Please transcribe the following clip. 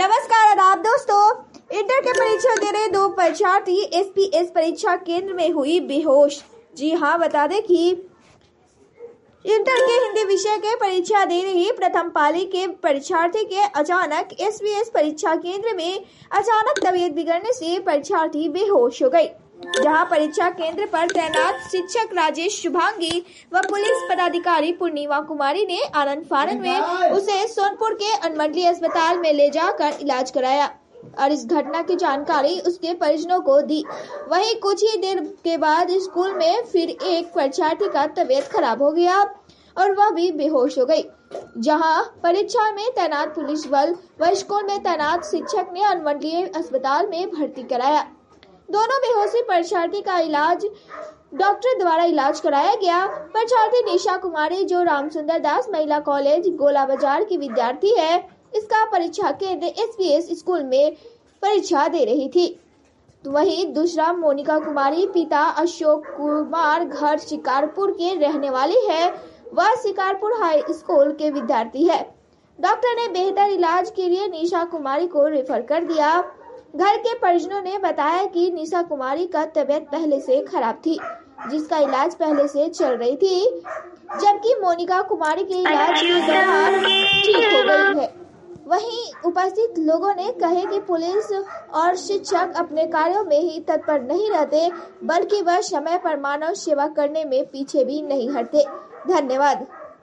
नमस्कार आदाब दोस्तों। इंटर के परीक्षा दे रहे दो परीक्षार्थी एसपीएस परीक्षा केंद्र में हुई बेहोश। जी हां, बता दें कि इंटर के हिंदी विषय के परीक्षा दे रही प्रथम पाली के परीक्षार्थी के अचानक एसपीएस परीक्षा केंद्र में अचानक तबीयत बिगड़ने से परीक्षार्थी बेहोश हो गई। जहां परीक्षा केंद्र पर तैनात शिक्षक राजेश शुभांगी व पुलिस पदाधिकारी पूर्णिमा कुमारी ने आनंद फानन में उसे सोनपुर के अनुमंडलीय अस्पताल में ले जाकर इलाज कराया और इस घटना की जानकारी उसके परिजनों को दी। वहीं कुछ ही देर के बाद स्कूल में फिर एक परीक्षार्थी का तबीयत खराब हो गया और वह भी बेहोश हो गई। जहां परीक्षा में तैनात पुलिस बल व स्कूल में तैनात शिक्षक ने अनुमंडलीय अस्पताल में भर्ती कराया। दोनों बेहोशी परीक्षार्थी का इलाज डॉक्टर द्वारा इलाज कराया गया। परीक्षार्थी निशा कुमारी जो रामसुंदर दास महिला कॉलेज गोला बाजार की विद्यार्थी है, इसका परीक्षा केंद्र एसपीएस स्कूल में परीक्षा दे रही थी। वहीं दूसरा मोनिका कुमारी पिता अशोक कुमार घर शिकारपुर के रहने वाली है, वह शिकारपुर हाई स्कूल के विद्यार्थी है। डॉक्टर ने बेहतर इलाज के लिए निशा कुमारी को रेफर कर दिया। घर के परिजनों ने बताया कि निशा कुमारी का तबीयत पहले से खराब थी, जिसका इलाज पहले से चल रही थी, जबकि मोनिका कुमारी के इलाज के दौरान ठीक हो गई है। वहीं उपस्थित लोगों ने कहे कि पुलिस और शिक्षक अपने कार्यों में ही तत्पर नहीं रहते, बल्कि वह समय पर मानव सेवा करने में पीछे भी नहीं हटते। धन्यवाद।